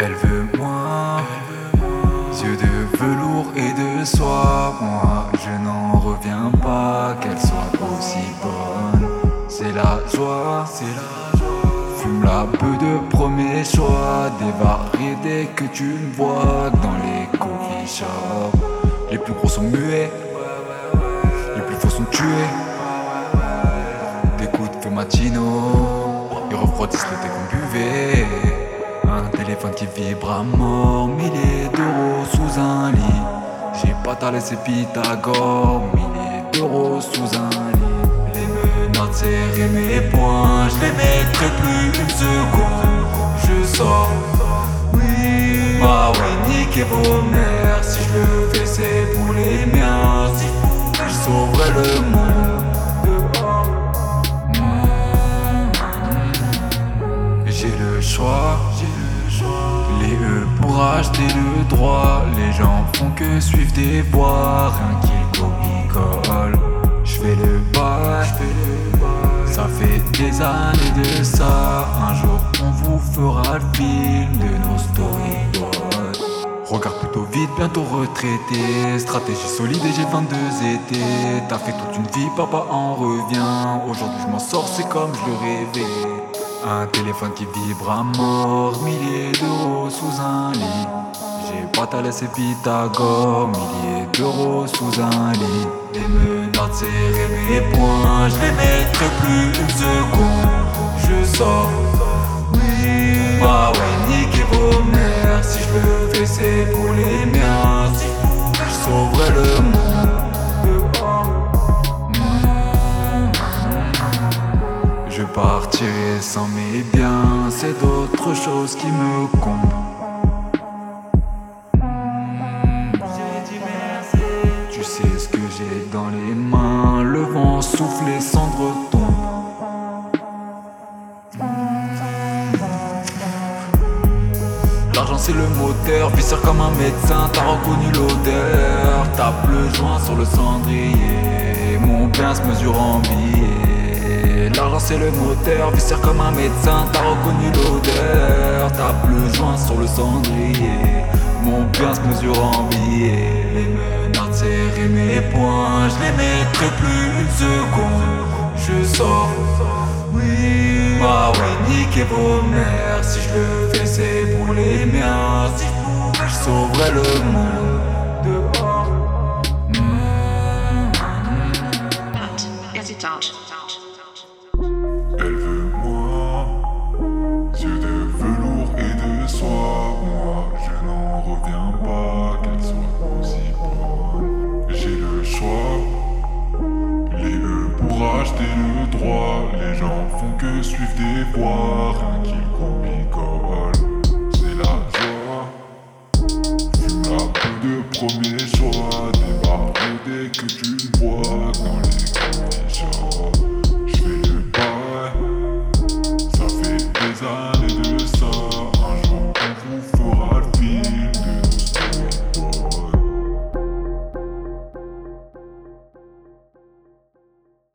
Elle veut moi, yeux de velours et de soie. Moi je n'en reviens pas qu'elle soit aussi bonne. C'est la joie, fume la peu de premier choix. Des variétés que tu me vois dans les coffee shops. Les plus gros sont muets, les plus faux sont tués. Des coups de feu matinaux, ils refroidissent le thé qu'on buvait. Un téléphone qui vibre à mort, milliers d'euros sous un lit. J'ai pas ta laissé Pythagore, milliers d'euros sous un lit. Les menottes serrées mes poings, je les mettrai plus une seconde. Je sors, oui, bah ouais, niquez vos mères. Si je le fais c'est pour les miens. Si je sauverai le monde. J'ai le choix, les E pour acheter le droit. Les gens font que suivre des voies, rien qu'ils copie-collent. J'fais le bail, ça fait des années de ça. Un jour on vous fera le film de nos storyboards. Regarde plutôt vite, bientôt retraité. Stratégie solide et j'ai 22 étés. T'as fait toute une vie, papa en revient. Aujourd'hui je m'en sors, c'est comme je le rêvais. Un téléphone qui vibre à mort, milliers d'euros sous un lit. J'ai pas ta laissé Pythagore, milliers d'euros sous un lit. Les menottes serrées mes poings, je les mettrai plus une seconde. Je sors, oui, bah ouais, niquez vos mères. Si je le fais c'est pour les miens. Si je sauverai le monde. Je partirai sans mes biens, c'est d'autres choses qui me comptent. Tu sais ce que j'ai dans les mains, le vent souffle, les cendres tombent. L'argent c'est le moteur, visseur comme un médecin, t'as reconnu l'odeur. Tape le joint sur le cendrier, mon bien se mesure en billets. L'argent c'est le moteur, visseur comme un médecin, t'as reconnu l'odeur. Tape le joint sur le cendrier, mon bien se mesure en billets. Les menottes serrées mes poings, je les mettrai plus une seconde. Je sors, oui, bah ouais, niquez vos mères. Si je le fais c'est pour les miens. Si je sauverai le monde dehors. Get it out. Elle veut moi, yeux de velours et de soie. Moi je n'en reviens pas qu'elle soit aussi bonne. J'ai le choix, les E pour acheter le droit. Les gens font que suivre des voies, rien qu'ils copie-collent. C'est la joie, fume la peu de premier choix. Des variétés que tu vois dans les coffee shops.